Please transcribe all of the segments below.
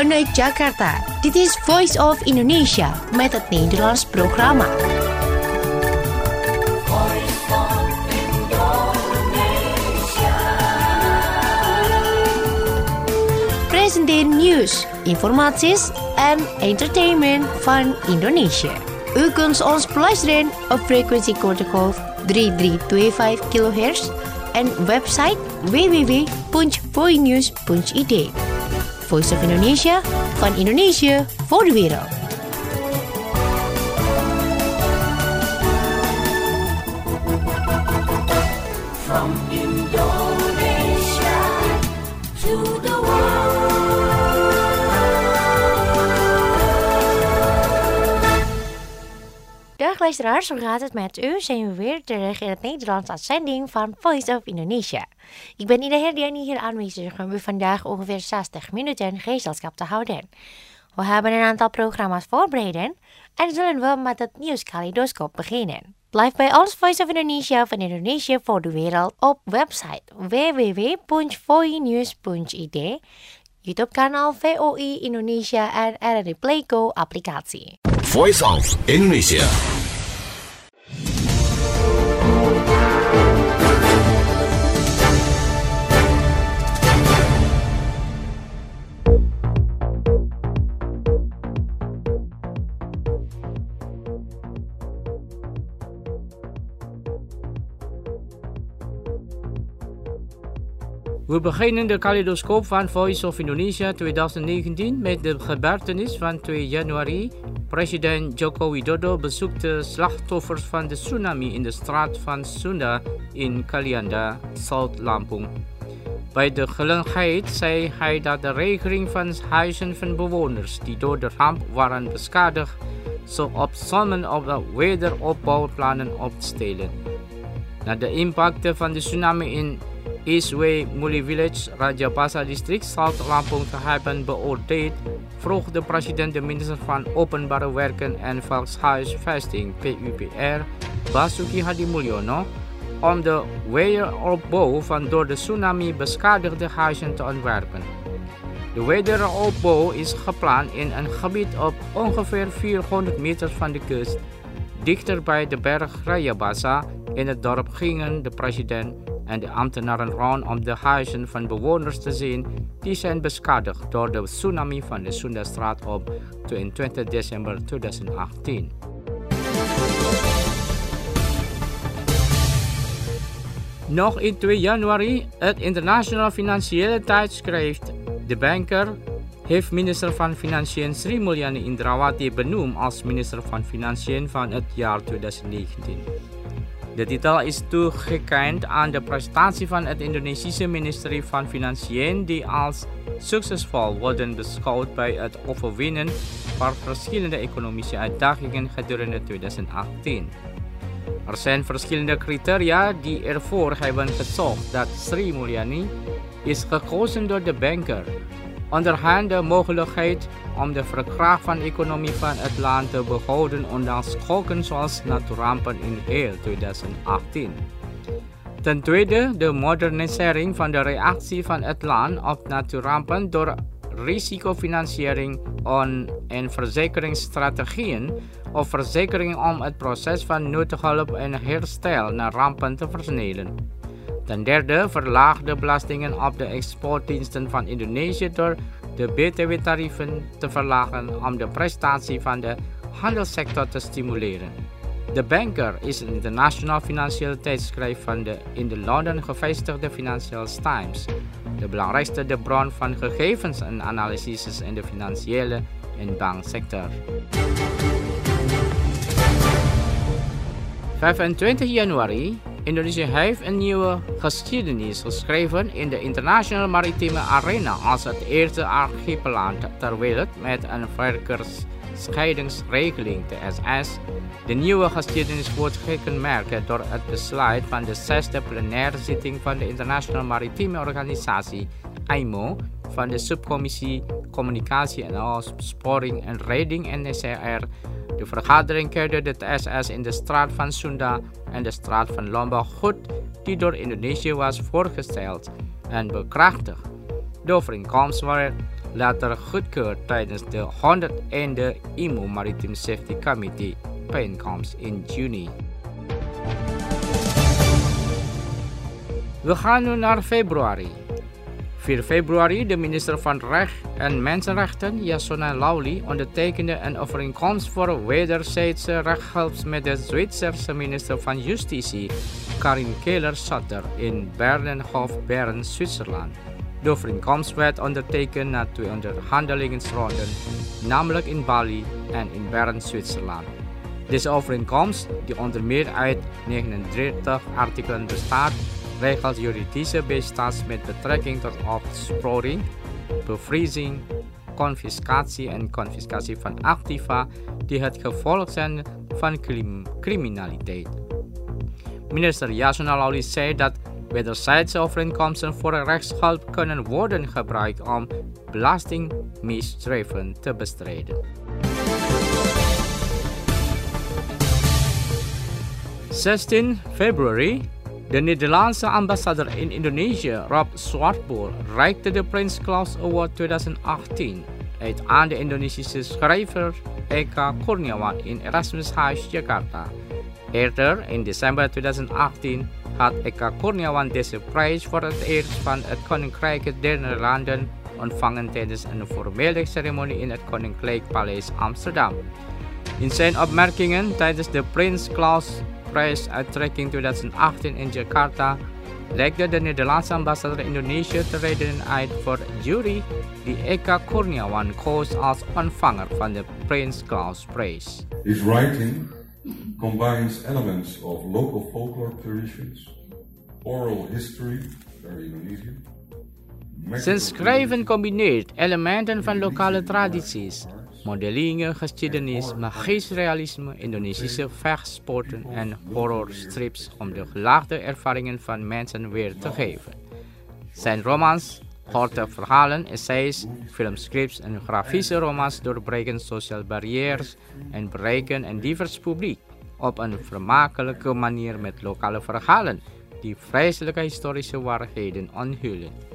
vanuit Jakarta. Dit is Voice of Indonesia met het Nederlands programma. Presenteer nieuws, informaties en entertainment van Indonesië. U kunt ons beluisteren op frequentie kortgolf 3325 kHz en website www.voinews.id. Voice of Indonesia, van Indonesië voor de wereld. From Indonesia to the world. Dag luisteraars, hoe gaat het met u? Zijn we weer terug in het Nederlands uitzending van Voice of Indonesia. Ik ben Ida Herdiani hier aanwezig om u vandaag ongeveer 60 minuten gezelschap te houden. We hebben een aantal programma's voorbereid en zullen we met het nieuwskaleidoscoop beginnen. Blijf bij ons Voice of Indonesia van Indonesië voor de wereld op website www.voinews.id, YouTube kanaal VOI Indonesia en RRI Playco applicatie. Voice of Indonesia. We beginnen de kaleidoscoop van Voice of Indonesia 2019 met de gebeurtenis van 2 januari. President Joko Widodo bezoekt de slachtoffers van de tsunami in de straat van Sunda in Kalianda, Zuid-Lampung. Bij de gelegenheid zei hij dat de regeling van huizen van bewoners die door de ramp waren beschadigd zou opzommen op de wederopbouwplannen op te stellen. Na de impacten van de tsunami in Eastway Muli Village, Rajapasa district, Zuid-Lampung te hebben beoordeeld, vroeg de president de minister van Openbare Werken en Volkshuisvesting PUPR, Basuki Hadimulyono, om de wederopbouw van door de tsunami beschadigde huizen te ontwerpen. De wederopbouw is gepland in een gebied op ongeveer 400 meter van de kust. Dichter bij de berg Rajapasa in het dorp gingen de president en de ambtenaren rond om de huizen van bewoners te zien die zijn beschadigd door de tsunami van de Sundastraat op 22 december 2018. Nog in 2 januari, het internationale financiële tijdschrift De Banker heeft minister van Financiën Sri Mulyani Indrawati benoemd als minister van Financiën van het jaar 2019. De titel is toegekend aan de prestatie van het Indonesische ministerie van Financiën die als succesvol worden beschouwd bij het overwinnen van verschillende economische uitdagingen gedurende 2018. Er zijn verschillende criteria die ervoor hebben gezorgd dat Sri Mulyani is gekozen door de Banker. Onderhand de mogelijkheid om de verkracht van de economie van het land te behouden ondanks schokken zoals natuurrampen in heel 2018. Ten tweede de modernisering van de reactie van het land op natuurrampen door risicofinanciering en verzekeringsstrategieën of verzekeringen om het proces van noodhulp en herstel na rampen te versnellen. Ten derde verlaag de belastingen op de exportdiensten van Indonesië door de BTW-tarieven te verlagen om de prestatie van de handelssector te stimuleren. De Banker is een internationaal financieel tijdschrift van de in de Londen gevestigde Financial Times, de belangrijkste bron van gegevens en analyses in de financiële en banksector. 25 januari. Indonesië heeft een nieuwe geschiedenis geschreven in de internationale maritieme arena als het eerste archipelland ter wereld met een verkeersscheidingsregeling TSS. De nieuwe geschiedenis wordt gekenmerkt door het besluit van de 6e plenaire zitting van de Internationale Maritieme Organisatie IMO van de subcommissie Communicatie en Opsporing en Redding NCR. De vergadering keurde de TSS in de straat van Sunda en de straat van Lombok goed, die door Indonesië was voorgesteld en bekrachtigd. De overeenkomst later goedkeurd tijdens de 101e IMO Maritime Safety Committee bijeenkomst in juni. We gaan nu naar februari. 4 februari, de minister van Recht en Mensenrechten, Yasona Lauli, ondertekende een overeenkomst voor wederzijdse rechtshulp met de Zwitserse minister van Justitie, Karin Keller-Sutter, in Bernenhof, Bern, Zwitserland. De overeenkomst werd ondertekend na 2 onderhandelingsronden, namelijk in Bali en in Bern, Zwitserland. Deze overeenkomst, die onder meer uit 39 artikelen bestaat, regelt juridische bijstand met betrekking tot opsporing, bevriezing, confiscatie en confiscatie van activa die het gevolg zijn van criminaliteit. Minister Yasona Lauli zei dat wederzijdse overeenkomsten voor rechtshulp kunnen worden gebruikt om belastingmisdrijven te bestrijden. 16 februari. De Nederlandse ambassadeur in Indonesië, Rob Swartboer, reikte de Prins Claus Award 2018 uit aan de Indonesische schrijver Eka Kurniawan in Erasmushuis, Jakarta. Eerder, in december 2018, had Eka Kurniawan deze prijs voor het eerst van het Koninkrijk der Nederlanden ontvangen tijdens een formele ceremonie in het Koninklijk Paleis Amsterdam. In zijn opmerkingen tijdens de Prins Claus prijsuitreiking 2018 in Jakarta legde de Nederlandse ambassadeur in Indonesië tevreden uit voor de jury die Eka Kurniawan koos als ontvanger van de Prins Claus prijs. His writing combines elements of local folklore traditions, oral history, very Indonesian. Zijn schrijven combineert elementen van lokale tradities, modelingen, geschiedenis, magisch realisme, Indonesische vechtsporten en horrorstrips om de gelaagde ervaringen van mensen weer te geven. Zijn romans, korte verhalen, essays, filmscripts en grafische romans doorbreken sociale barrières en bereiken een divers publiek op een vermakelijke manier met lokale verhalen die vreselijke historische waarheden onthullen.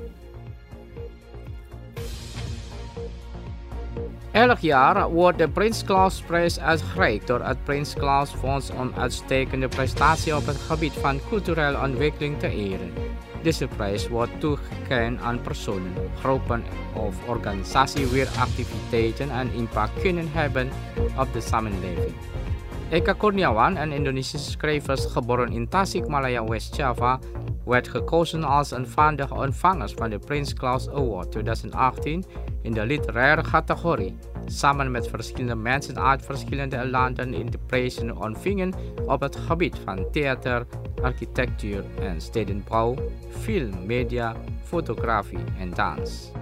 Elk jaar wordt de Prins Claus prijs uitgereikt door het Prins Claus Fonds om uitstekende prestatie op het gebied van culturele ontwikkeling te eren. Deze prijs wordt toegekend aan personen, groepen of organisaties wier activiteiten en impact kunnen hebben op de samenleving. Eka Kurniawan, een Indonesische schrijver geboren in Tasikmalaya, West-Java, werd gekozen als een van de ontvangers van de Prins Claus Award 2018 in de literaire categorie. Samen met verschillende mensen uit verschillende landen in de prijzen ontvingen op het gebied van theater, architectuur en stedenbouw, film, media, fotografie en dans.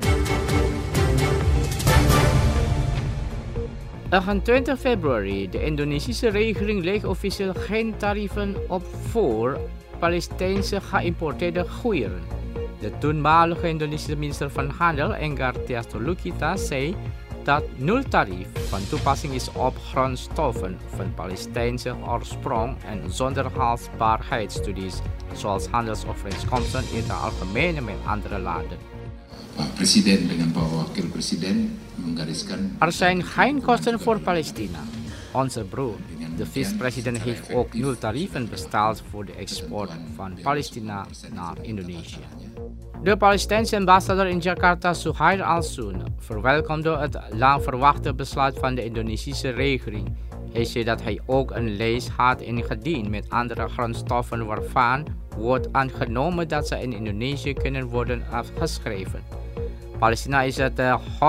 28 februari. De Indonesische regering legt officieel geen tarieven op voor Palestijnse geïmporteerde goederen. De toenmalige Indonesische minister van Handel, Enggar Tias Lukita, zei dat nul tarief van toepassing is op grondstoffen van Palestijnse oorsprong en zonder haalbaarheidsstudies, zoals handelsovereenkomsten in het algemeen met andere landen. Presiden dengan Pak Wakil Presiden menggariskan. Er zijn geen kosten voor Palestina. Onze broer, de vicepresident, heeft ook nul tarieven besteld voor de export van Palestina naar Indonesië. De Palestijnse ambassadeur in Jakarta, Suhair Al-Sun, verwelkomde het lang verwachte besluit van de Indonesische regering. Hij zei dat hij ook een lijst had ingediend met andere grondstoffen waarvan wordt aangenomen dat ze in Indonesië kunnen worden afgeschreven. Palestina is het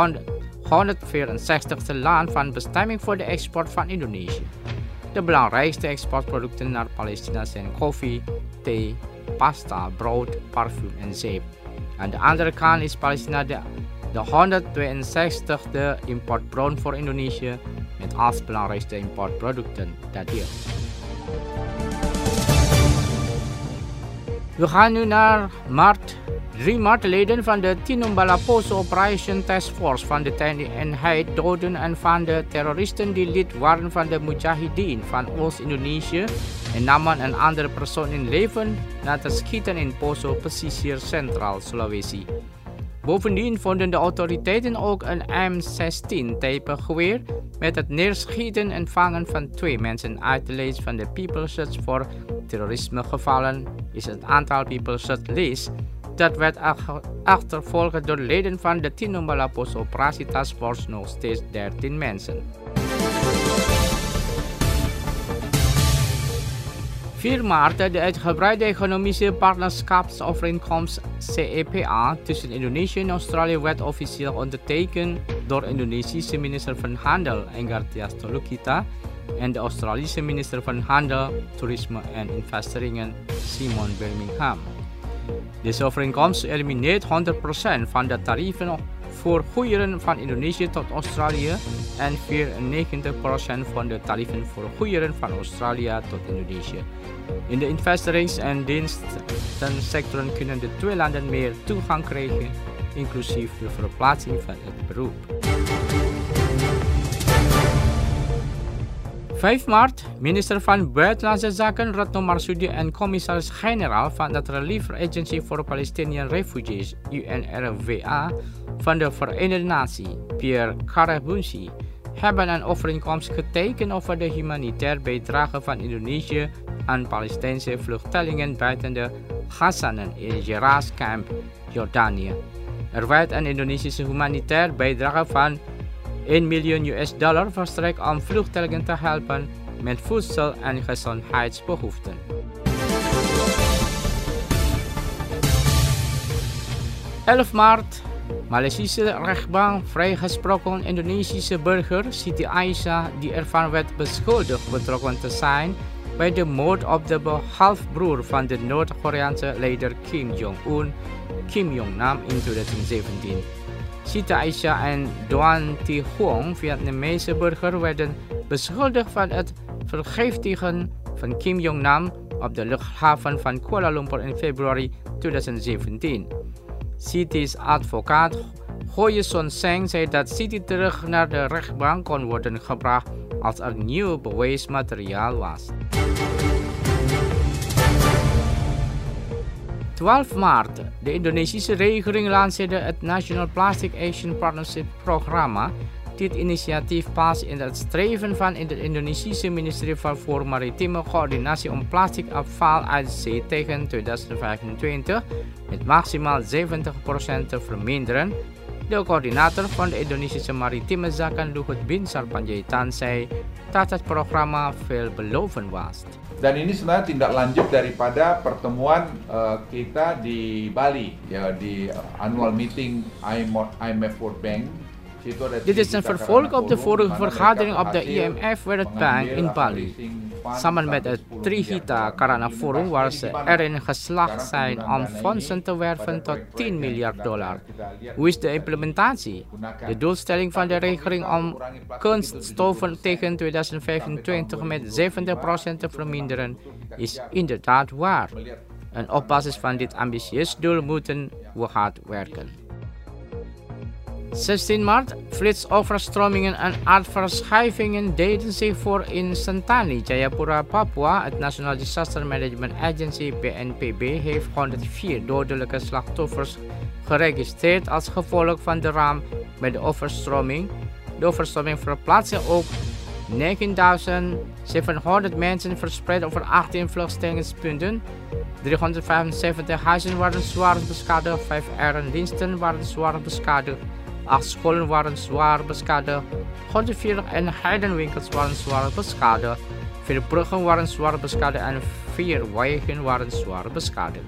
164e land van bestemming voor de export van Indonesië. De belangrijkste exportproducten naar Palestina zijn koffie, thee, pasta, brood, parfum en zeep. Aan de andere kant is Palestina de 162e importbron voor Indonesië met als belangrijkste importproducten dat deel. We gaan nu naar maart. 3 maartleden van de Tinombala Poso Operation Task Force van de eenheid doden en van de terroristen die lid waren van de Mujahideen van Oost-Indonesië en namen een andere persoon in leven na te schieten in Poso, Pesisir Centraal, Sulawesi. Bovendien vonden de autoriteiten ook een M16 tapergeweer met het neerschieten en vangen van 2 mensen uit de lijst van de People's Search voor terrorismegevallen is het aantal People's Search lijst dat werd achtervolgd door leden van de Tinombala-Post Operatie Task Force nog steeds 13 mensen. 4 maart de uitgebreide economische partnerschapsovereenkomst CEPA tussen Indonesië en Australië werd officieel ondertekend door Indonesische minister van Handel Enggartia Stolokita en de Australische minister van Handel, Toerisme en Investeringen Simon Birmingham. Deze overeenkomst elimineert 100% van de tarieven voor goederen van Indonesië tot Australië en 94% van de tarieven voor goederen van Australië tot Indonesië. In de investerings- en dienstensectoren kunnen de 2 landen meer toegang krijgen, inclusief de verplaatsing van het beroep. 5 maart, minister van Buitenlandse Zaken Retno Marsudi en commissaris-generaal van de Relief Agency for Palestinian Refugees, UNRWA, van de Verenigde Naties, Pierre Karabounsi, hebben een overeenkomst getekend over de humanitaire bijdrage van Indonesië aan Palestijnse vluchtelingen buiten de Ghazanen in Geras Camp, Jordanië. Er werd een Indonesische humanitaire bijdrage van $1 miljoen verstrekt om vluchtelingen te helpen met voedsel- en gezondheidsbehoeften. Maart, Maleisische rechtbank vrijgesproken Indonesische burger Siti Aisyah die ervan werd beschuldigd betrokken te zijn bij de moord op de halfbroer van de Noord-Koreaanse leider Kim Jong-un, Kim Jong-nam in 2017. Siti Aisyah en Doan Thi Huong, Vietnamese burger, werden beschuldigd van het vergiftigen van Kim Jong-nam op de luchthaven van Kuala Lumpur in februari 2017. Siti's advocaat Goye Son Seng zei dat Siti terug naar de rechtbank kon worden gebracht als er nieuw bewijsmateriaal was. 12 maart. De Indonesische regering lanceerde het National Plastic Action Partnership programma. Dit initiatief past in het streven van het Indonesische ministerie voor Maritieme Coördinatie om plastic afval uit zee tegen 2025 met maximaal 70% te verminderen. De coördinator van de Indonesische Maritieme Zaken Luhut Binsar Panjaitan zei dat het programma veelbelovend was. Dan ini sebenarnya tindak lanjut daripada pertemuan kita di Bali, ya, di annual meeting IMF World Bank. Dit is een vervolg op de vorige vergadering op de IMF World Bank in Bali. Samen met het Trihita Karana Forum waar ze erin geslaagd zijn om fondsen te werven tot $10 miljard. Hoe is de implementatie? De doelstelling van de regering om kunststoffen tegen 2025 met 70% te verminderen is inderdaad waar. En op basis van dit ambitieus doel moeten we hard werken. 16 maart, flitsoverstromingen en aardverschuivingen deden zich voor in Sentani, Jayapura, Papua. Het National Disaster Management Agency, BNPB, heeft 104 dodelijke slachtoffers geregistreerd als gevolg van de ramp met de overstroming. De overstroming verplaatste ook 9.700 mensen verspreid over 18 vluchtelingspunten. 375 huizen waren zwaar beschadigd, 5 erediensten waren zwaar beschadigd. 8 scholen waren zwaar beschadigd, 140 heidenwinkels waren zwaar beschadigd, 4 bruggen waren zwaar beschadigd en 4 wegen waren zwaar beschadigd.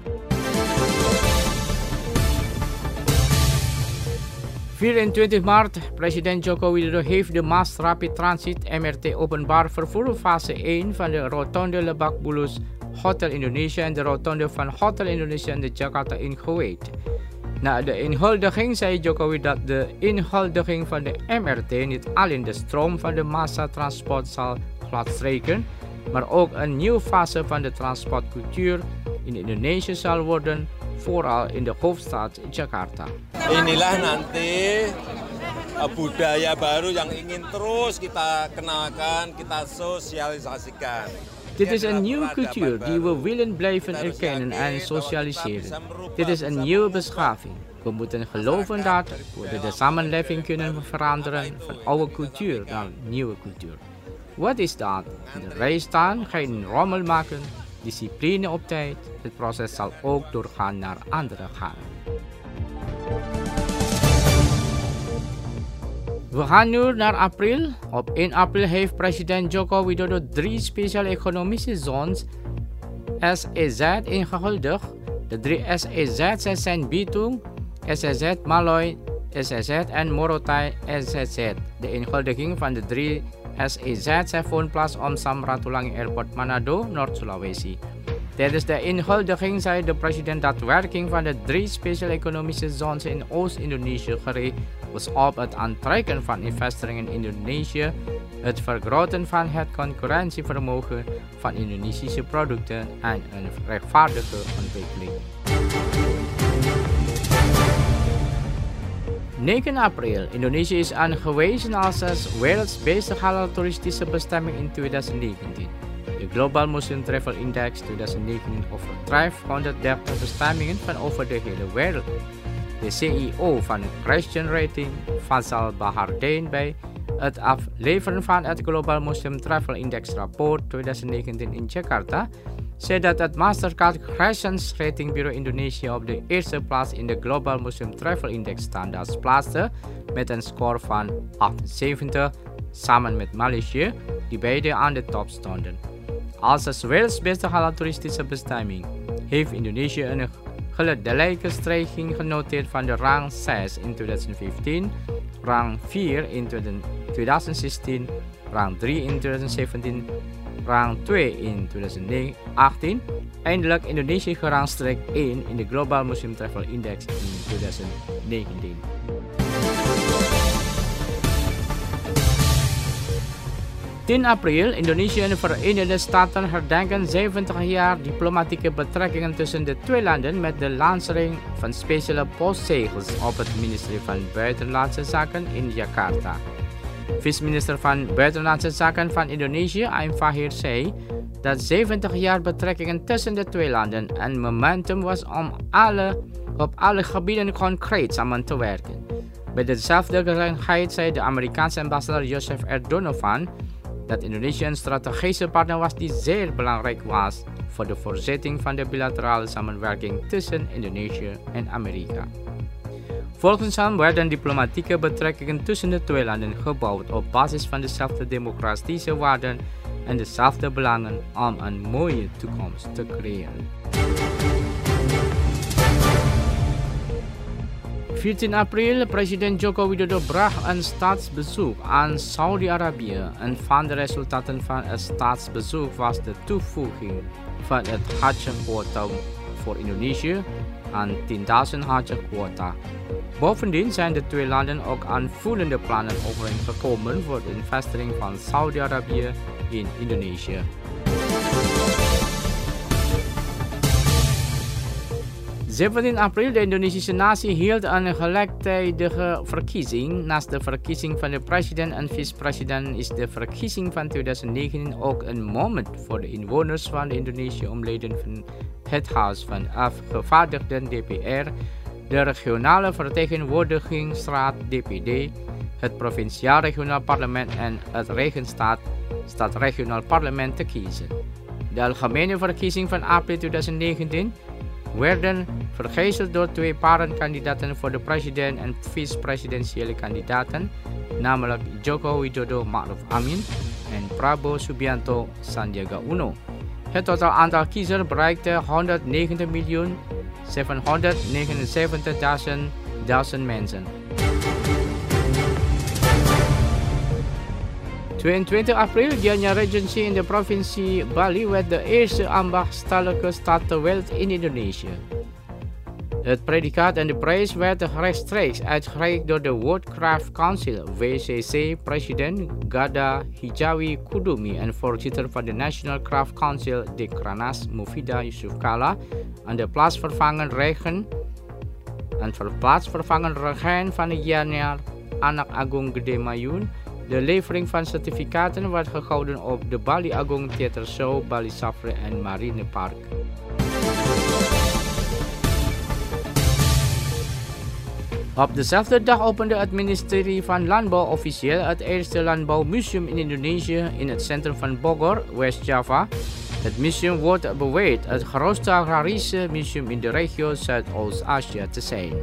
24 maart, president Joko Widodo heeft de Mass Rapid Transit MRT openbaar vervoer fase 1 van de Rotonde Lebak Bulus Hotel Indonesia en de Rotonde van Hotel Indonesia in de Jakarta ingewijd. Na de inhuldiging zei Jokowi dat de inhuldiging van de MRT niet alleen de stroom van de massatransport zal gladstrijken, maar ook een nieuwe fase van de transportcultuur in Indonesië zal worden, vooral in de hoofdstad Jakarta. Inilah nanti budaya baru yang ingin terus kita kenalkan, kita sosialisasikan. Dit is een nieuwe cultuur die we willen blijven erkennen en socialiseren. Dit is een nieuwe beschaving. We moeten geloven dat we de samenleving kunnen veranderen van oude cultuur naar nieuwe cultuur. Wat is dat? In de rij staan, geen rommel maken, discipline op tijd. Het proces zal ook doorgaan naar andere gangen. We gaan nu naar april. Op 1 april heeft president Joko Widodo 3 speciale economische zones SEZ ingehuldigd. De 3 SEZ zijn Bitung, SEZ Maloy, SEZ en Morotai SEZ. De inhuldiging van de 3 SEZ vond plaats om Samratulangi Airport Manado, Noord-Sulawesi. Tijdens de inhuldiging zei de president dat werking van de 3 speciale economische zones in Oost-Indonesië gericht was op het aantrekken van investeringen in Indonesië, het vergroten van het concurrentievermogen van Indonesische producten en een rechtvaardige ontwikkeling. 9 april. Indonesië is aangewezen als het werelds beste halal toeristische bestemming in 2019. De Global Muslim Travel Index 2019 overtreft 130 bestemmingen van over de hele wereld. De CEO van Christian Rating, Fazal Bahardeen, bij het afleveren van het Global Muslim Travel Index rapport 2019 in Jakarta, zei dat het Mastercard Christians Rating Bureau Indonesië op de eerste plaats in de Global Muslim Travel Index standaards plaatste met een score van 78, samen met Maleisië, die beide aan de top stonden. Als het werelds beste halal toeristische bestemming heeft Indonesië een gelijke stijging genoteerd van de rang 6 in 2015, rang 4 in 2016, rang 3 in 2017, rang 2 in 2018, eindelijk Indonesië gerangstreek 1 in de Global Muslim Travel Index in 2019. (10 april, Indonesië en de Verenigde Staten herdenken 70 jaar diplomatieke betrekkingen tussen de twee landen met de lancering van speciale postzegels op het ministerie van Buitenlandse Zaken in Jakarta. Vice-minister van Buitenlandse Zaken van Indonesië, Aim Fahir, zei dat 70 jaar betrekkingen tussen de twee landen een momentum was om op alle gebieden concreet samen te werken. Bij dezelfde gelegenheid zei de Amerikaanse ambassadeur Joseph R. Donovan dat Indonesië een strategische partner was die zeer belangrijk was voor de voortzetting van de bilaterale samenwerking tussen Indonesië en Amerika. Volgens hem werden diplomatieke betrekkingen tussen de twee landen gebouwd op basis van dezelfde democratische waarden en dezelfde belangen om een mooie toekomst te creëren. 14 april, president Joko Widodo bracht een staatsbezoek aan Saudi-Arabië. Een van de resultaten van het staatsbezoek was de toevoeging van het Hajj-quota voor Indonesië aan 10.000 Hajj-quota. Bovendien zijn de twee landen ook aanvullende plannen overeengekomen voor de investering van Saudi-Arabië in Indonesië. (17 april, de Indonesische natie hield een gelijktijdige verkiezing. Naast de verkiezing van de president en vice-president is de verkiezing van 2019 ook een moment voor de inwoners van Indonesië om leden van het Huis van Afgevaardigden DPR, de regionale vertegenwoordigingsraad DPD, het provinciaal regionaal parlement en het stadsregionaal parlement te kiezen. De algemene verkiezing van april 2019 werden vergezeld door twee paren kandidaten voor de president en vice-presidentiële kandidaten, namelijk Joko Widodo Ma'ruf Amin en Prabowo Subianto Sandiaga Uno. Het totaal aantal kiezers bereikte 190.779.000 mensen. 22 april, Gianyar Regency in de provincie Bali werd de eerste ambachtelijke stad ter wereld in Indonesië. Het predicaat en de prijs werd rechtstreeks uitgereikt door de World Craft Council WCC-president Gada Hijawi Kudumi en voorzitter van de National Craft Council Dekkranas Mufida Yusuf Kala aan de plaatsvervangend regent van de Gianyar, Anak Agung Gede Mayun, De levering van certificaten werd gehouden op de Bali Agung Theater Show, Bali Safari en Marine Park. Op dezelfde dag opende het ministerie van Landbouw officieel het eerste landbouwmuseum in Indonesië in het centrum van Bogor, West Java. Het museum wordt beweerd het grootste agrarische museum in de regio Zuidoost-Azië te zijn.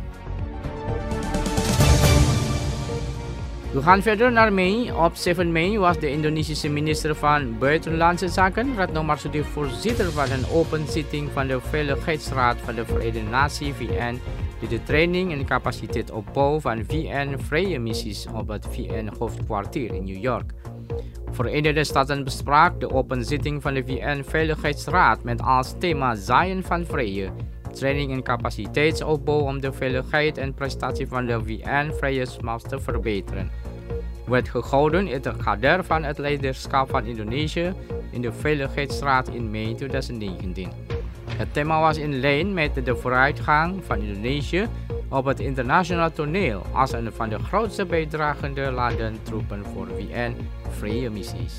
We gaan verder naar mei. Op 7 mei was de Indonesische minister van Buitenlandse Zaken, Retno Marsudi, voorzitter van een open zitting van de Veiligheidsraad van de Verenigde Naties VN, die de training en capaciteitsopbouw van VN-vrije missies op het VN-hoofdkwartier in New York. Verenigde Staten besprak de open zitting van de VN-veiligheidsraad met als thema Zaaien van vrede, training en capaciteitsopbouw om de veiligheid en prestatie van de VN-vrije missies te verbeteren. Werd gehouden in het kader van het leiderschap van Indonesië in de Veiligheidsraad in mei 2019. Het thema was in lijn met de vooruitgang van Indonesië op het internationale toneel als een van de grootste bijdragende landen troepen voor VN-vrije missies.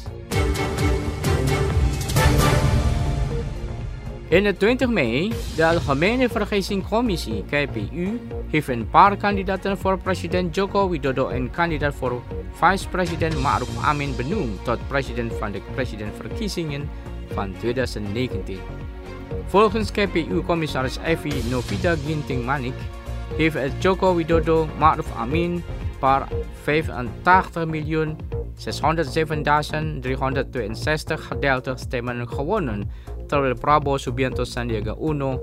In het 20 mei, de Algemene Verkiezingcommissie KPU heeft een paar kandidaten voor president Joko Widodo en kandidaat voor vice-president Ma'ruf Amin benoemd tot president van de presidentverkiezingen van 2019. Volgens KPU-commissaris Evi Novita Ginting Manik heeft het Joko Widodo Ma'ruf Amin per 85.607.362 gedeelde stemmen gewonnen, terwijl Prabowo Subianto Sandiaga Uno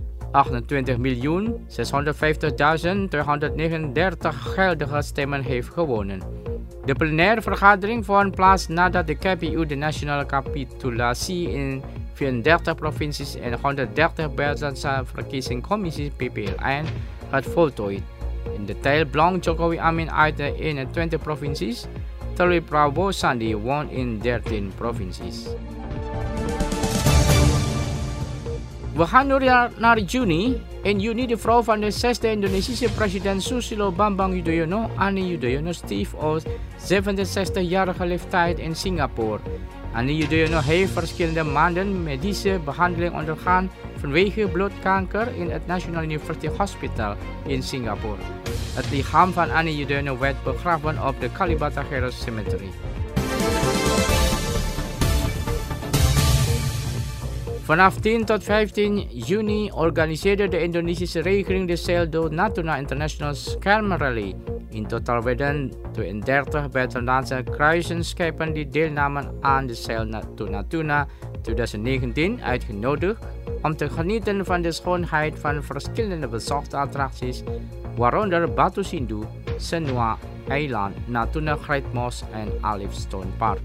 28.650.239 geldige stemmen heeft gewonnen. De plenaire vergadering vond plaats nadat de KPU de nationale capitulatie in 34 provincies en 130 buitenlandse verkiezingscommissies PPLN had voltooid. In de tijd blonk Jokowi Amin uit de 21 provincies, terwijl Prabowo Sandi won in 13 provincies. We gaan nu naar juni. In juni de vrouw van de 6e Indonesische president Susilo Bambang Yudhoyono, Ani Yudhoyono, stierf op 67-jarige leeftijd in Singapore. Ani Yudhoyono heeft verschillende maanden medische behandeling ondergaan vanwege bloedkanker in het National University Hospital in Singapore. Het lichaam van Ani Yudhoyono werd begraven op de Kalibata Heroes Cemetery. Vanaf 10 tot 15 juni organiseerde de Indonesische regering de Sail do Natuna International Scam Rally. In totaal werden 32 buitenlandse kruisenschepen die deelnamen aan de Sail do Natuna 2019 uitgenodigd om te genieten van de schoonheid van verschillende bezochte attracties, waaronder Batu Sindu, Senua Eiland, Natuna Great Mosque en Olive Stone Park.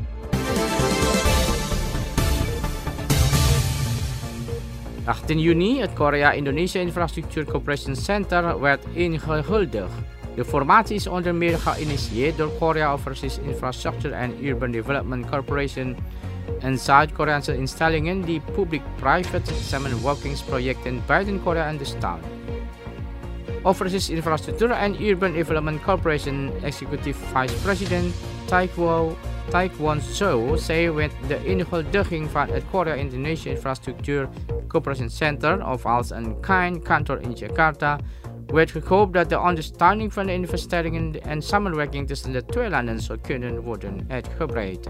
Op 18 juni, het Korea-Indonesia Infrastructure Cooperation Center werd ingehuldigd. De formatie is onder meer geïnitieerd door Korea Overseas Infrastructure and Urban Development Corporation en Zuid-Koreaanse instellingen die public-private samenwerkingsprojecten buiten Korea ondersteunen. Overseas Infrastructure and Urban Development Corporation Executive Vice President Taekwon Seo zei met de inhuldiging van het Korea-Indonesia Infrastructure Cooperation Center of als een kind kantoor in Jakarta werd gehoopt dat de ondersteuning van de investeringen en samenwerking tussen de twee landen zou kunnen worden uitgebreid.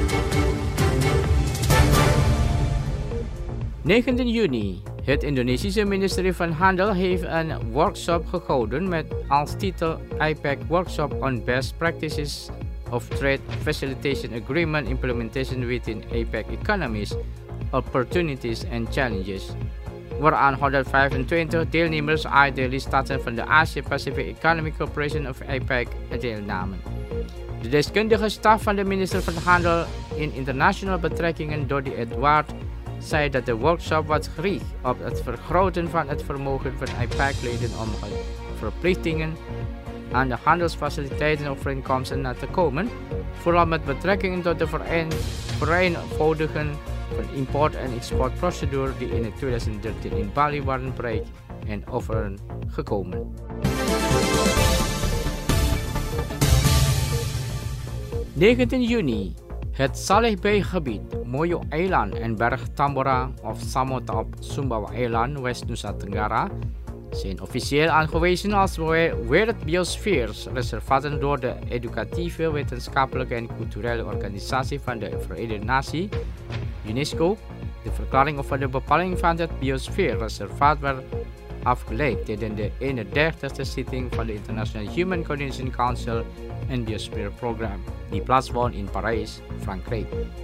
19 juni. Het Indonesische ministerie van Handel heeft een workshop gehouden met als titel APEC Workshop on Best Practices of Trade Facilitation Agreement Implementation within APEC Economies, Opportunities and Challenges, waaraan 125 deelnemers uit de lidstaten van de Asia-Pacific Economic Cooperation of APEC deelnamen. De deskundige staf van de minister van Handel in internationale betrekkingen, Dodi Edward, zei dat de workshop was gericht op het vergroten van het vermogen van APEC-leden om verplichtingen aan de handelsfaciliteiten en overeenkomsten na te komen, vooral met betrekking tot de vereenvoudigen van import- en exportprocedure die in 2013 in Bali waren bereikt en overeengekomen. 19 Juni. Het Saleh Bay-gebied, Moyo-eiland en berg Tambora of Samotop Sumbawa-eiland, West Nusa Tenggara, zijn officieel aangewezen als Wereldbiosfeerreservaten door de educatieve, wetenschappelijke en culturele organisatie van de Verenigde Naties, UNESCO. De verklaring over de bepaling van het biosfeerreservaat werd afgeleid tijdens de 31e zitting van de International Human Coordination Council en Biosphere Program, die plaatsvond in Parijs, Frankrijk.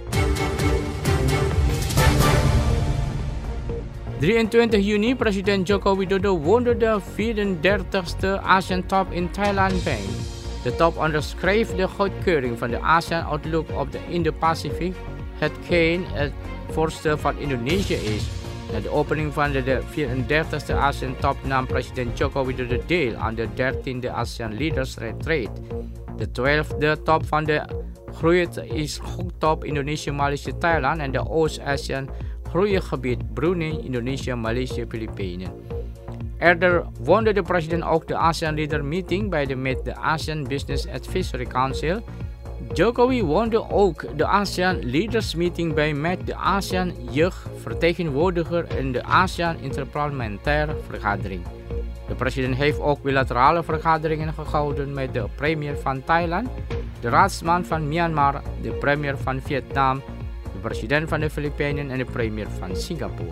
23 juni, president Joko Widodo woonde de 34e ASEAN Top in Thailand bij. De top onderschreef de goedkeuring van de ASEAN Outlook op de Indo-Pacific, hetgeen het voorstel van Indonesië is. Na de opening van de 34e ASEAN Top nam president Joko Widodo deel aan de 13e ASEAN Leaders Retreat. De 12e top van de Groeitop Indonesië, Maleisië, Thailand en de Oost-ASEAN Groeigebied Brunei, Indonesië, Maleisië, Filipijnen. Eerder woonde de president ook de ASEAN Leader Meeting bij de ASEAN Business Advisory Council. Jokowi woonde ook de ASEAN Leaders Meeting bij met de ASEAN Jeugdvertegenwoordiger en de ASEAN Interparlementaire Vergadering. De president heeft ook bilaterale vergaderingen gehouden met de premier van Thailand, de raadsman van Myanmar, de premier van Vietnam, de president van de Filipijnen en de premier van Singapore.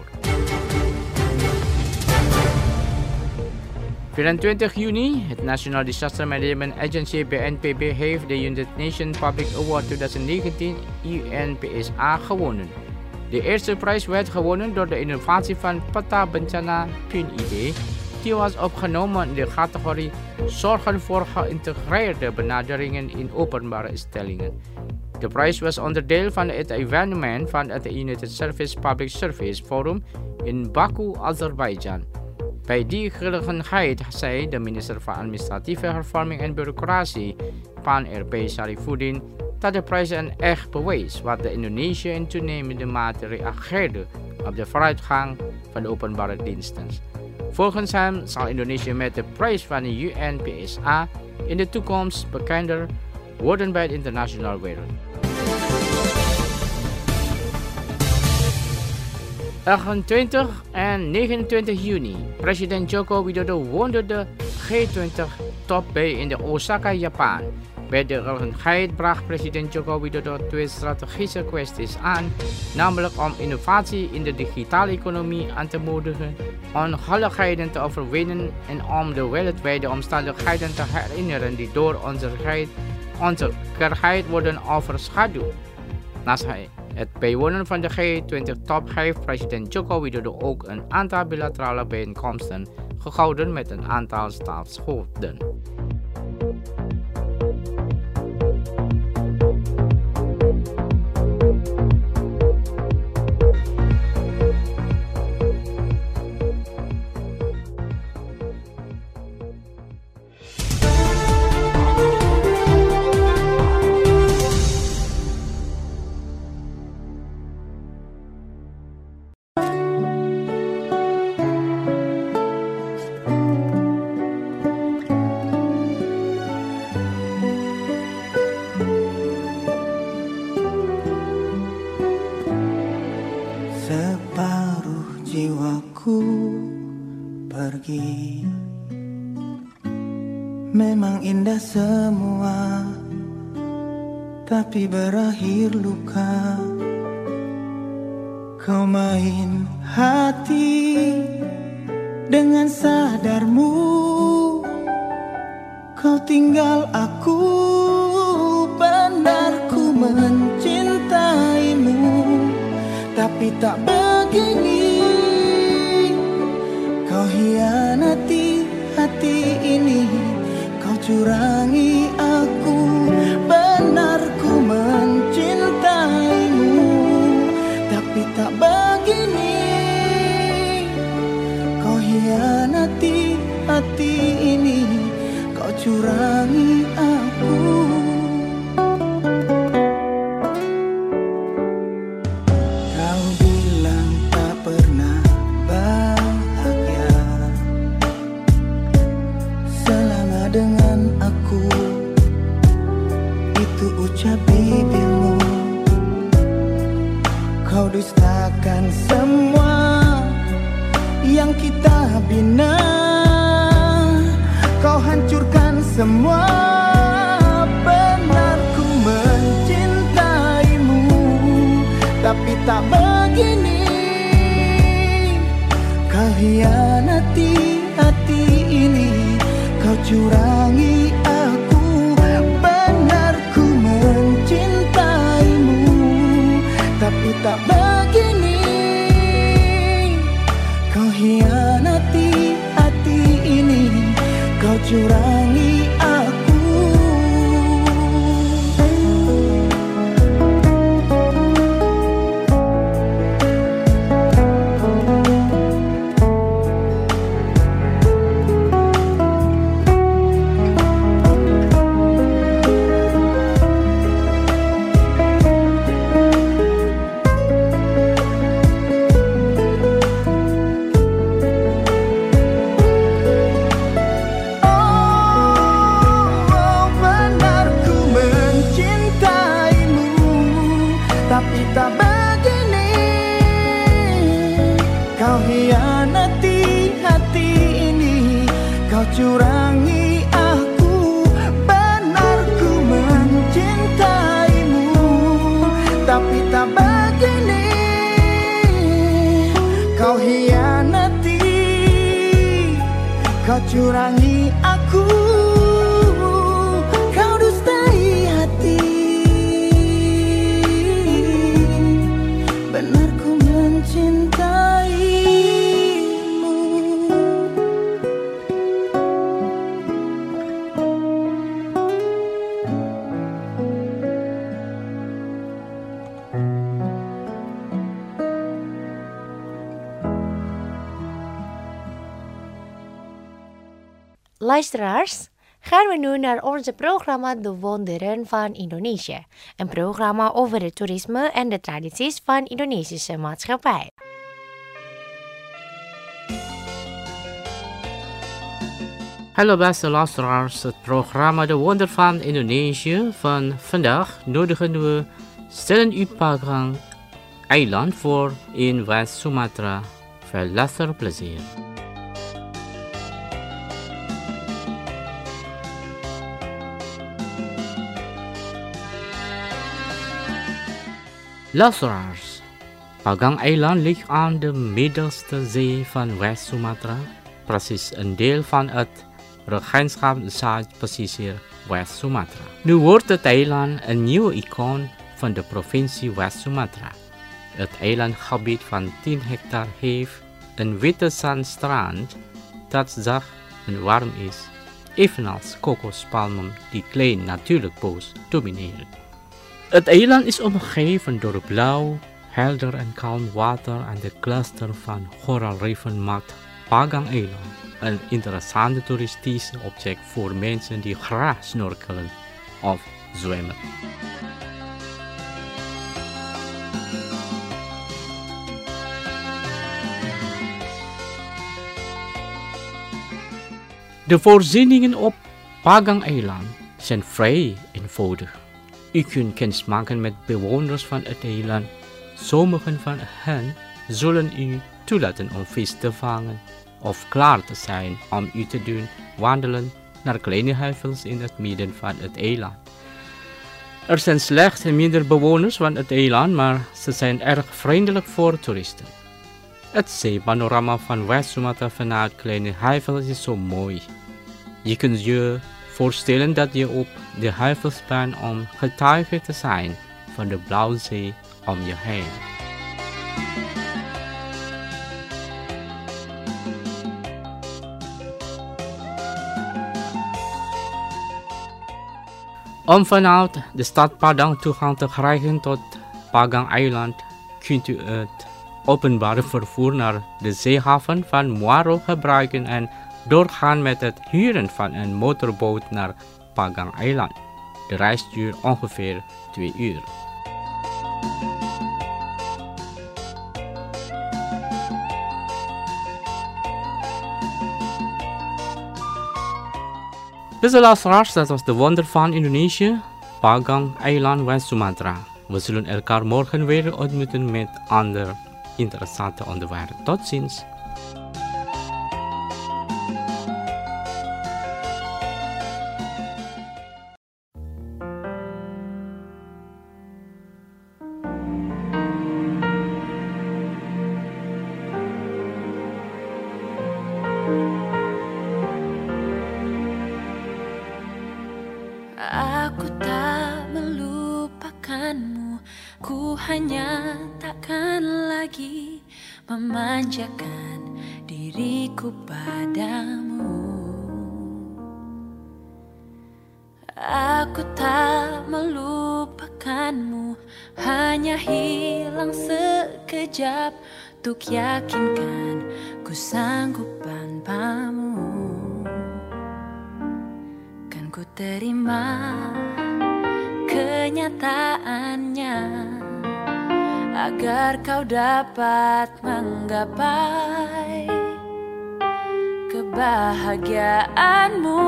24 juni, het National Disaster Management Agency BNPB heeft de United Nations Public Award 2019 UNPSA gewonnen. De eerste prijs werd gewonnen door de innovatie van Peta Bencana PUN-ID. Die was opgenomen in de categorie Zorgen voor geïntegreerde benaderingen in openbare instellingen. De prijs was onderdeel van het evenement van het United Service Public Service Forum in Baku, Azerbeidzjan. Bij die gelegenheid zei de minister van Administratieve Hervorming en Bureaucratie, Pan R.P. Sarifuddin, dat de prijs een echt bewees wat de Indonesië in toenemende mate reageerde op de vooruitgang van de openbare diensten. Volgens hem zal Indonesië met de prijs van de UNPSA in de toekomst bekender worden bij de internationale wereld. 28 en 29 juni. President Joko Widodo woonde de G20-top bij in de Osaka, Japan. Bij de gelegenheid bracht president Joko Widodo twee strategische kwesties aan, namelijk om innovatie in de digitale economie aan te moedigen, ongelijkheden te overwinnen en om de wereldwijde omstandigheden te herinneren die door onzekerheid worden overschaduwd. Naast het bijwonen van de G20-top heeft president Joko Widodo ook een aantal bilaterale bijeenkomsten gehouden met een aantal staatshoofden. Pergi, memang indah semua, tapi berakhir luka. Kau main hati dengan sadarmu, kau tinggal aku, benar ku mencintaimu, tapi tak begini. Kau hianati hati ini, kau curangi aku, benar ku mencintaimu, tapi tak begini. Kau hianati hati ini, kau curangi aku. Kau bilang tak pernah dengan aku, itu ucap yang kita bina, kau hancurkan semua. Benar ku mencintaimu, tapi tak begini. Kau hianati hati ini, kau curangi aku. Benar ku mencintaimu, tapi tak begini. Kau hianati hati ini, kau curangi aku. Tapi tak begini. Kau hianati hati ini, kau curangi aku. Benar ku mencintaimu, tapi tak begini. Kau hianati, kau curangi aku. Kau dustai hati. Benar ku mencintaimu. Luisteraars, gaan we nu naar onze programma De Wonderen van Indonesië. Een programma over het toerisme en de tradities van Indonesische maatschappij. Hallo beste luisteraars, het programma De Wonder van Indonesië van vandaag nodigen we stellen u Pagang eiland voor in West-Sumatra. Veel luisterplezier. Luisteraars, Pagang-eiland ligt aan de middelste zee van West-Sumatra, precies een deel van het regentschap Zuid-Pacific West-Sumatra. Nu wordt het eiland een nieuwe icoon van de provincie West-Sumatra. Het eilandgebied van 10 hectare heeft een witte zandstrand dat zacht en warm is, evenals kokospalmen die klein natuurlijk bos domineren. Het eiland is omgeven door blauw, helder en kalm water en de cluster van koraalriffen maakt Pagang-eiland een interessante toeristische object voor mensen die graag snorkelen of zwemmen. De voorzieningen op Pagang-eiland zijn vrij eenvoudig. U kunt kennismaken met bewoners van het eiland. Sommigen van hen zullen u toelaten om vis te vangen of klaar te zijn om u te doen wandelen naar kleine heuvels in het midden van het eiland. Er zijn slechts minder bewoners van het eiland, maar ze zijn erg vriendelijk voor toeristen. Het zeepanorama van West-Sumatra vanuit kleine heuvels is zo mooi. Je kunt je voorstellen dat je op de heuvels bent om getuige te zijn van de blauwe zee om je heen. Om vanuit de stad Padang toegang te krijgen tot Pagang-eiland kunt u het openbare vervoer naar de zeehaven van Muaro gebruiken en doorgaan met het huren van een motorboot naar Pagang-eiland. De reis duurt ongeveer 2 uur. Beste luisteraars, dat was de wonder van Indonesië, Pagang-eiland West-Sumatra. We zullen elkaar morgen weer ontmoeten met ander interessante onderwerpen. Tot ziens. memanjakan diriku padamu. Aku tak melupakanmu, hanya hilang sekejap untuk yakinkan ku sanggup tanpamu. Kan ku terima kenyataannya agar kau dapat menggapai kebahagiaanmu.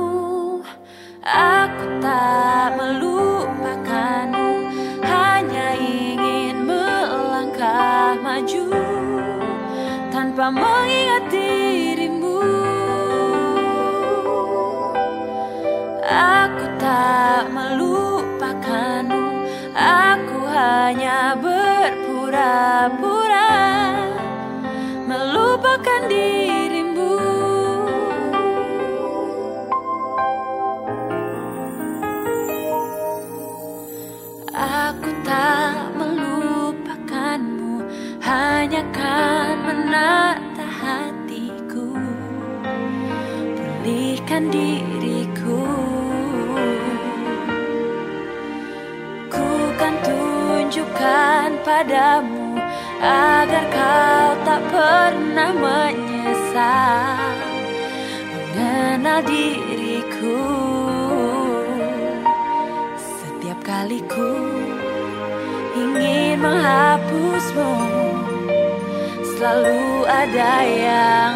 Aku tak melupakanmu, hanya ingin melangkah maju tanpa mengingat dirimu. Aku tak melupakanmu, aku hanya berpura-pura melupakan dirimu. Aku tak melupakanmu, hanya kan menata hatiku, pulihkan diriku. Ku kan tunjukkan padamu agar kau tak pernah menyesal mengenal diriku. Setiap kali ku ingin menghapusmu, selalu ada yang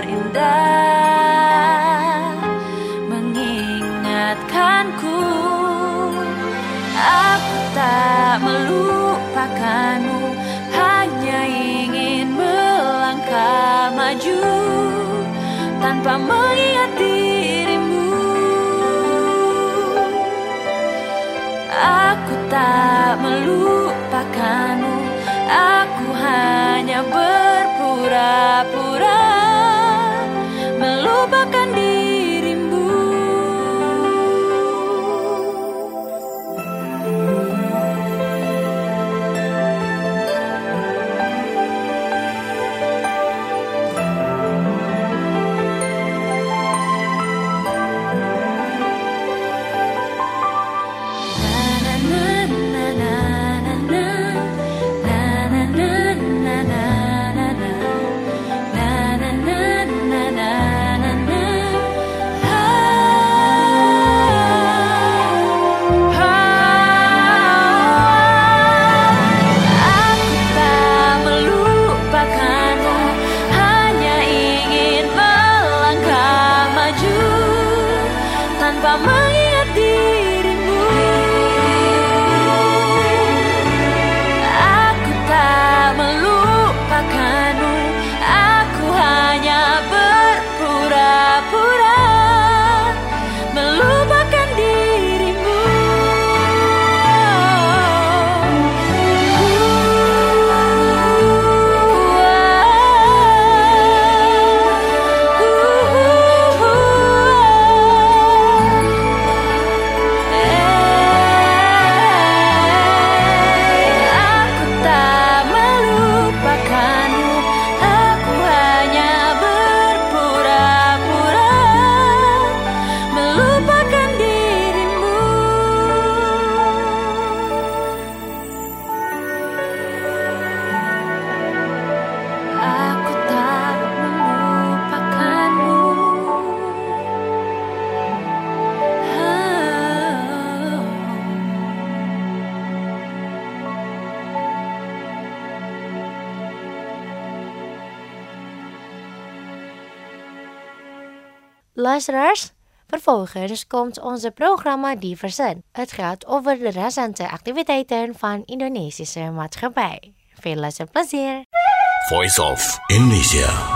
terindah mengingatkanku. Aku tak melupakanmu, hanya ingin melangkah maju tanpa mengingat dirimu. Aku tak melupakanmu, aku hanya berpura-pura melupakan dirimu. Tanpa mengingat dirimu, aku tak melupakanmu, aku hanya berpura-pura melupakan dirimu. Luisteraars, vervolgens komt onze programma Diversen. Het gaat over de recente activiteiten van Indonesische maatschappij. Veel luisterplezier. Voice of Indonesia.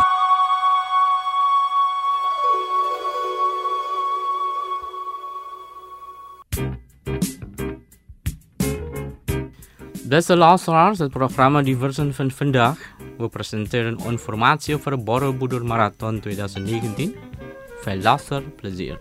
Beste luisteraars, het programma Diversen van vandaag. We presenteren informatie over Borobudur Marathon 2019. Veel luisterplezier.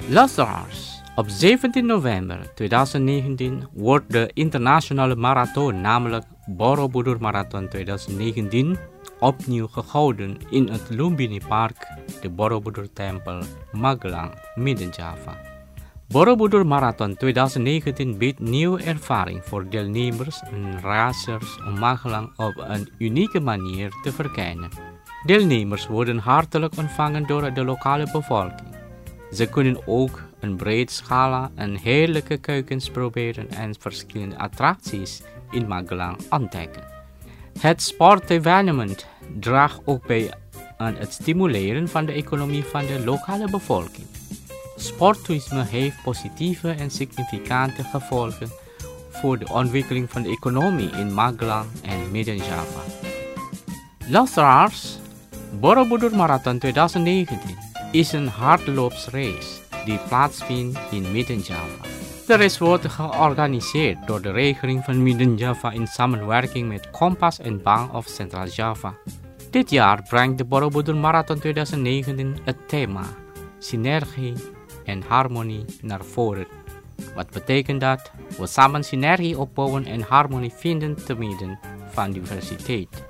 Luisteraars, op 17 november 2019 wordt de internationale marathon, namelijk Borobudur Marathon 2019, opnieuw gehouden in het Lumbini Park, de Borobudur Tempel, Magelang, Midden-Java. Borobudur Marathon 2019 biedt nieuwe ervaring voor deelnemers en racers om Magelang op een unieke manier te verkennen. Deelnemers worden hartelijk ontvangen door de lokale bevolking. Ze kunnen ook een breed scala en heerlijke keukens proberen en verschillende attracties in Magelang ontdekken. Het sportevenement draagt ook bij aan het stimuleren van de economie van de lokale bevolking. Sporttoerisme heeft positieve en significante gevolgen voor de ontwikkeling van de economie in Magelang en Midden-Java. Luisteraars, Borobudur Marathon 2019 is een hardloopsrace die plaatsvindt in Midden-Java. De race wordt georganiseerd door de regering van Midden-Java in samenwerking met Kompas en Bank of Central Java. Dit jaar brengt de Borobudur Marathon 2019 het thema synergie en harmonie naar voren. Wat betekent dat we samen synergie opbouwen en harmonie vinden te midden van diversiteit.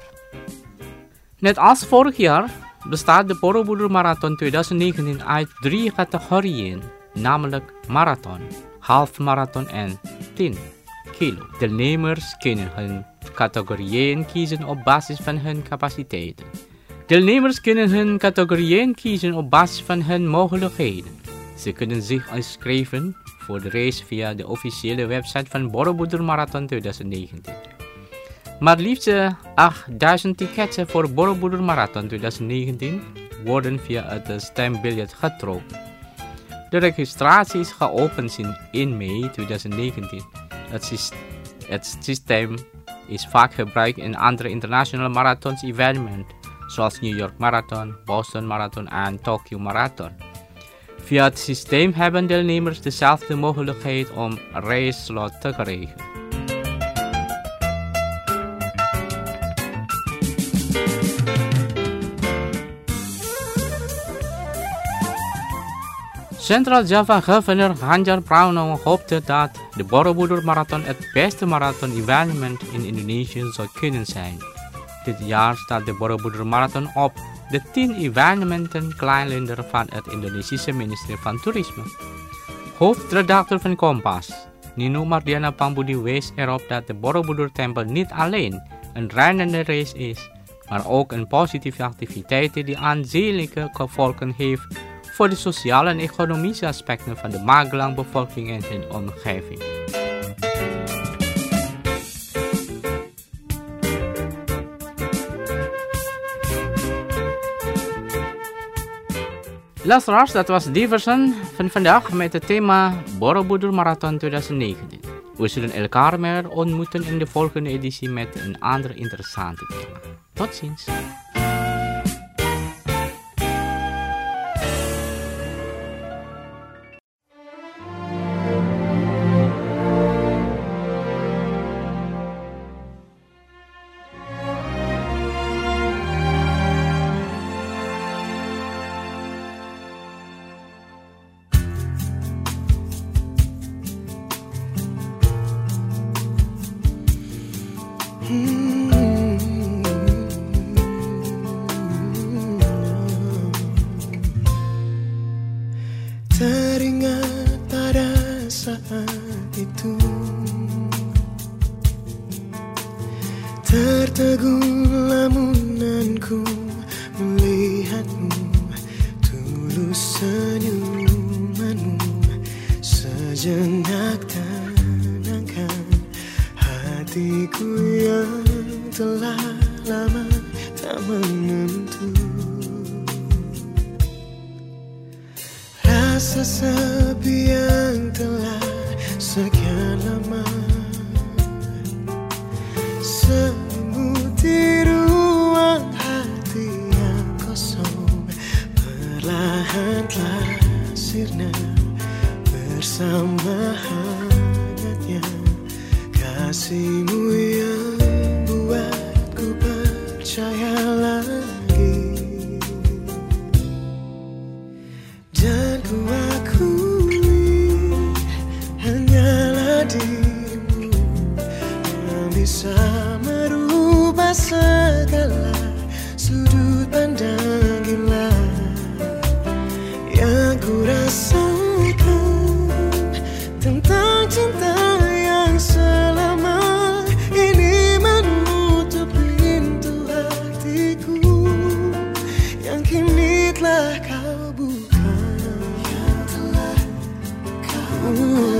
Net als vorig jaar bestaat de Borobudur Marathon 2019 uit 3 categorieën, namelijk marathon, halfmarathon en 10 kilo. Deelnemers kunnen hun categorieën kiezen op basis van hun capaciteiten. Deelnemers kunnen hun categorieën kiezen op basis van hun mogelijkheden. Ze kunnen zich inschrijven voor de race via de officiële website van Borobudur Marathon 2019. Maar liefst 8000 tickets voor Borobudur Marathon 2019 worden via het stembiljet getrokken. De registratie is geopend in mei 2019. Het systeem is vaak gebruikt in andere internationale marathons-evenementen, zoals New York Marathon, Boston Marathon en Tokyo Marathon. Via het systeem hebben deelnemers dezelfde mogelijkheid om race-slot te krijgen. Central Java Governor Ganjar Pranowo hoopte dat de Borobudur Marathon het beste marathon-evenement in Indonesië zou kunnen zijn. Dit jaar staat de Borobudur Marathon op de 10 evenementen kleinlinder van het Indonesische ministerie van Toerisme. Hoofdredacteur van Kompas, Nino Mardiana Pambudi, wees erop dat de Borobudur Tempel niet alleen een rennende race is, maar ook een positieve activiteit die aanzienlijke gevolgen heeft voor de sociale en economische aspecten van de Magelang-bevolking en hun omgeving. Luisteraars, dat was Diversen van vandaag met het thema Borobudur Marathon 2019. We zullen elkaar meer ontmoeten in de volgende editie met een ander interessante thema. Tot ziens! Teringat pada saat itu tertegun lamunanku melihatmu, tulus senyumanmu sejenak tenangkan hatiku yang telah lama tak menentu. Rasa sepi yang telah sekian lama selimuti ruang hati yang kosong, perlahan telah sirna bersama hangatnya kasihmu yang buatku percaya lagi. Dan ku rasakan tentang cinta yang selama ini menutup pintu hatiku, yang kini telah kau buka, yang telah kau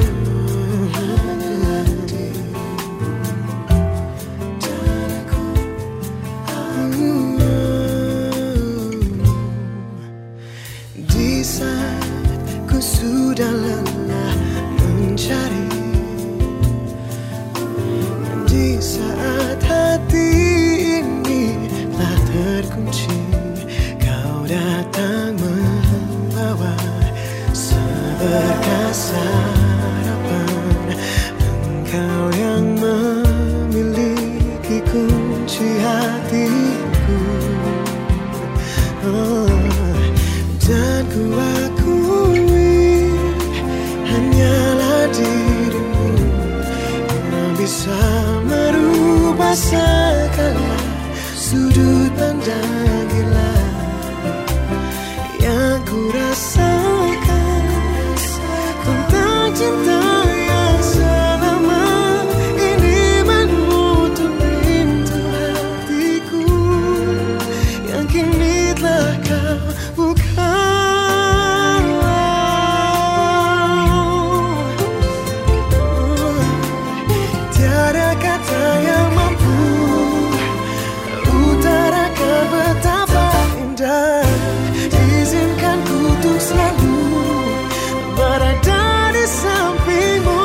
di saat ku sudah lelah mencari, di saat hati ini telah terkunci, kau datang membawa seberkas harapan. Engkau yang memiliki kunci hatiku, dan ku akui hanyalah dirimu yang bisa merubah segala sudut pandang hilang yang ku rasakan tentang cinta yang selama ini menutup pintu hatiku, yang kini telah kau buka. Tiada kata yang mampu utarakan betapa indah. Izinkan ku untuk selalu berada di sampingmu,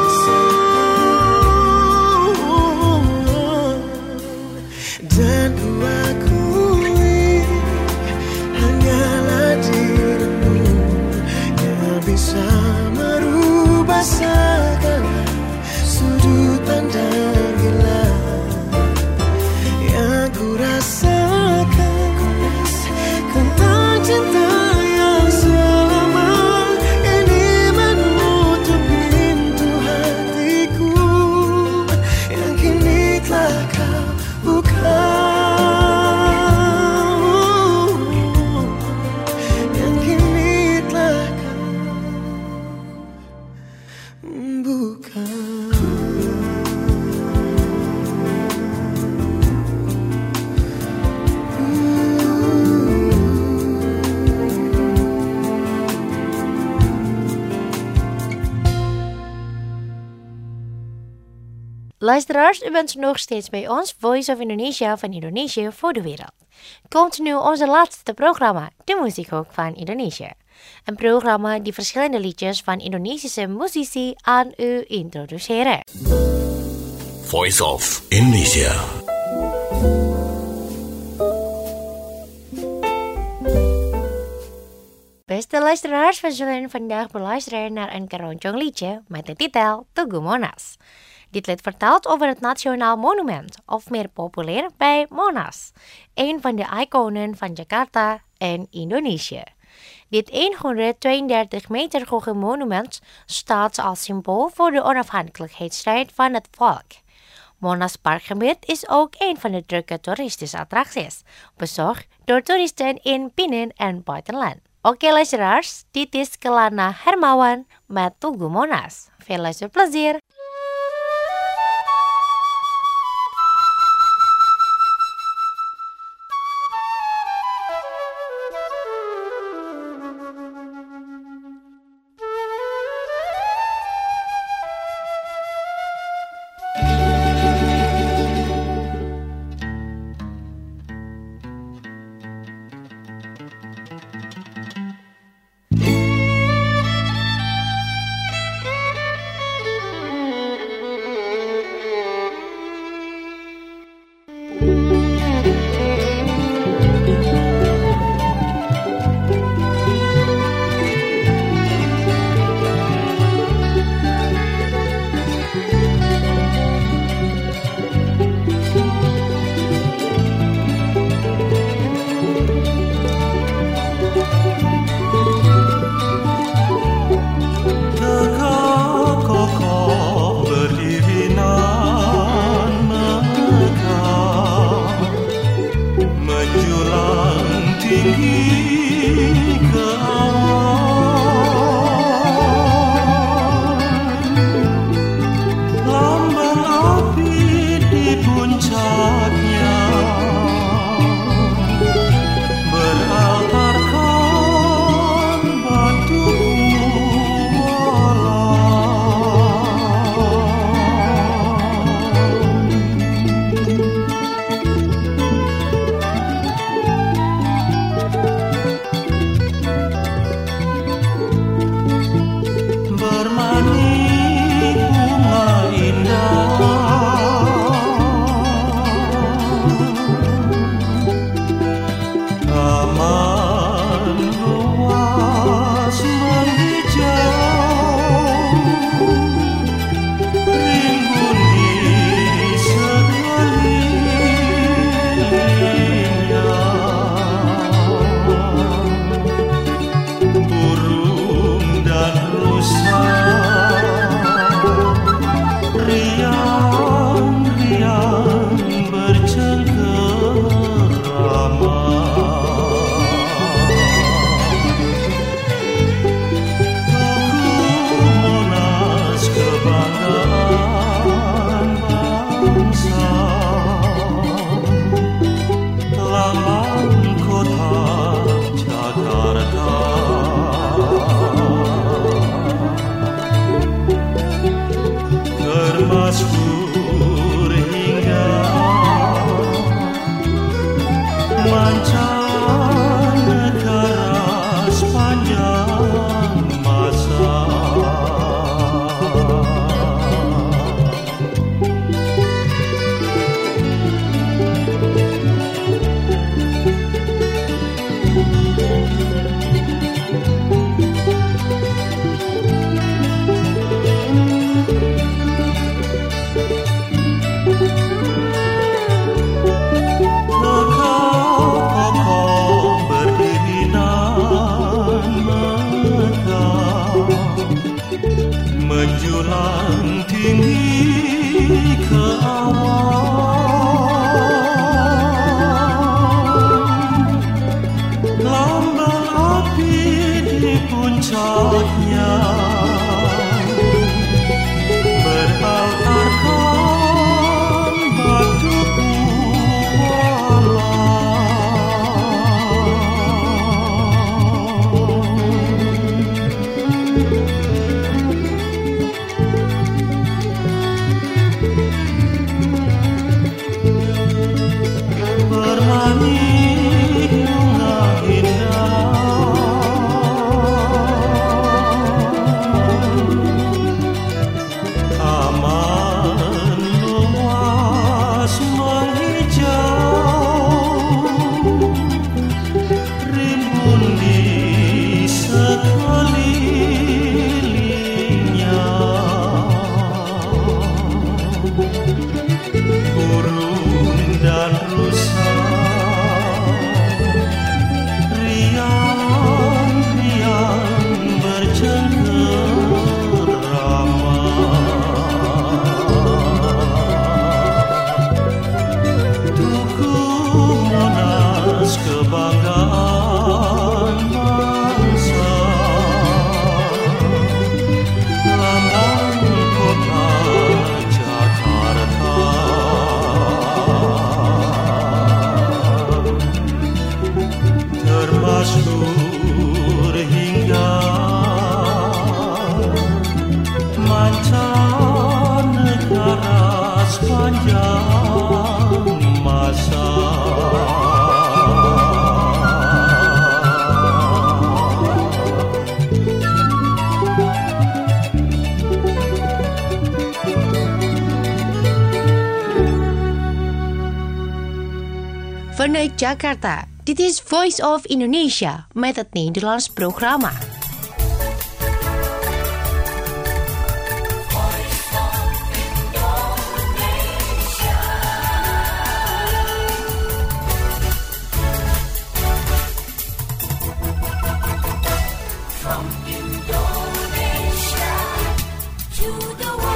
dan ku akui hanyalah dirimu yang bisa merubah segala sudut pandang hilang yang ku rasakan tentang cinta yang selama ini menutup pintu hatiku, yang kini telah kau buka, yang kini telah kau buka. Luisteraars, u bent nog steeds bij ons, Voice of Indonesia van Indonesië voor de wereld. Komt nu onze laatste programma, de Muziekhoek van Indonesië. Een programma die verschillende liedjes van Indonesische muzici aan u introduceren. Voice of Indonesia. Beste luisteraars, we zullen vandaag beluisteren naar een keroncong liedje met de titel Tugu Monas. Dit lied vertelt over het Nationaal Monument, of meer populair bij Monas, een van de iconen van Jakarta en Indonesië. Dit 132 meter hoge monument staat als symbool voor de onafhankelijkheidsstrijd van het volk. Monas Parkgebied is ook een van de drukke toeristische attracties, bezocht door toeristen in binnen- en buitenland. Oke luisteraars, dit is Kelana Hermawan met Tugu Monas. Veel luisterplezier! menjulang tinggi ke awan, lambang api di puncaknya beraltarkan batu kuala. Vanuit Jakarta, dit is Voice of Indonesia met het Nederlands programma. From Indonesia to the world.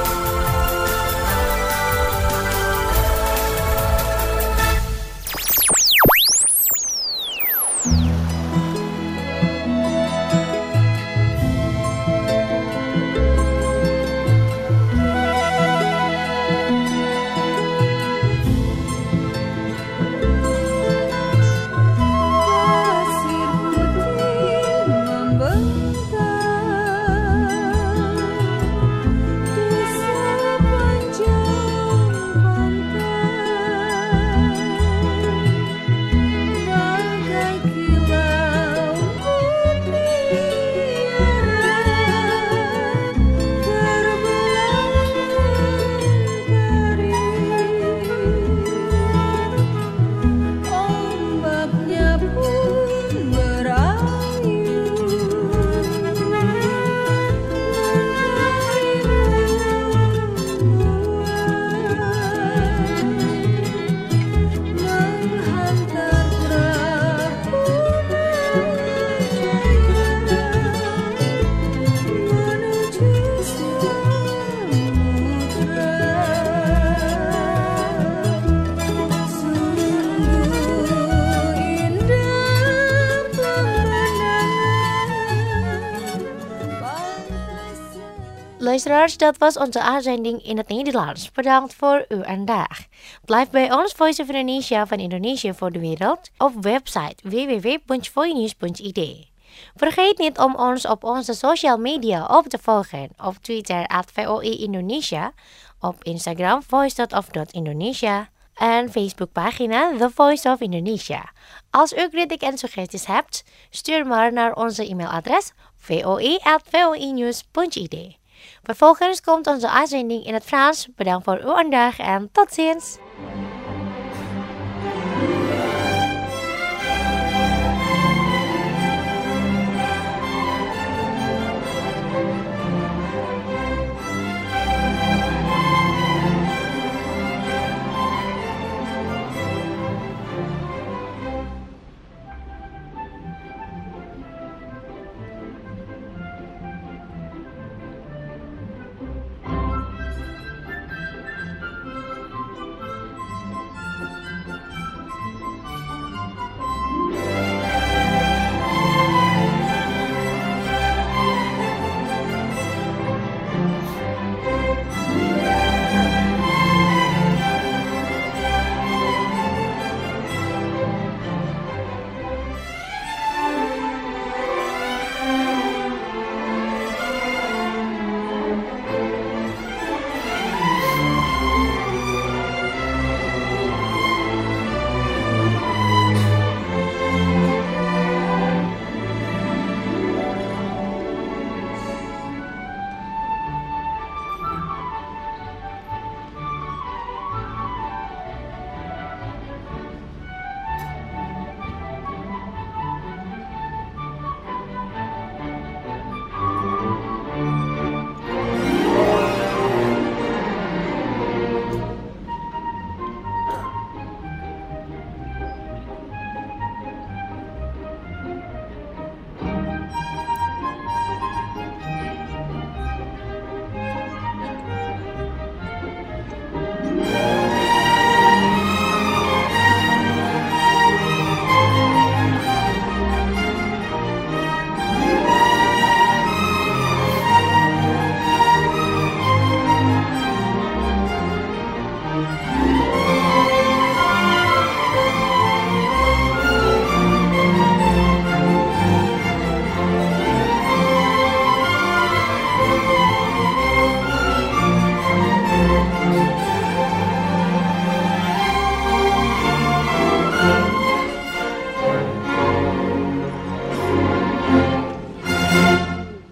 Luisteraars, dat was onze uitzending in het Nederlands. Bedankt voor uw aandacht. Blijf bij ons Voice of Indonesia van Indonesië voor de wereld op website www.voinews.id. Vergeet niet om ons op onze social media op te volgen. Op Twitter @VOI Indonesia, op Instagram voice.of.indonesia en Facebookpagina The Voice of Indonesia. Als u kritiek en suggesties hebt, stuur maar naar onze e-mailadres voi@voinews.id. Vervolgens komt onze uitzending in het Frans. Bedankt voor uw aandacht en tot ziens!